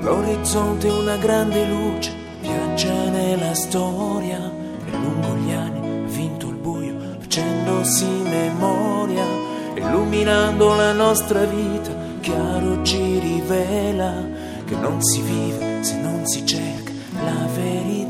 L'orizzonte è una grande luce, viaggia nella storia e lungo gli anni ha vinto il buio facendosi memoria, illuminando la nostra vita. Chiaro ci rivela che non si vive se non si cerca la verità.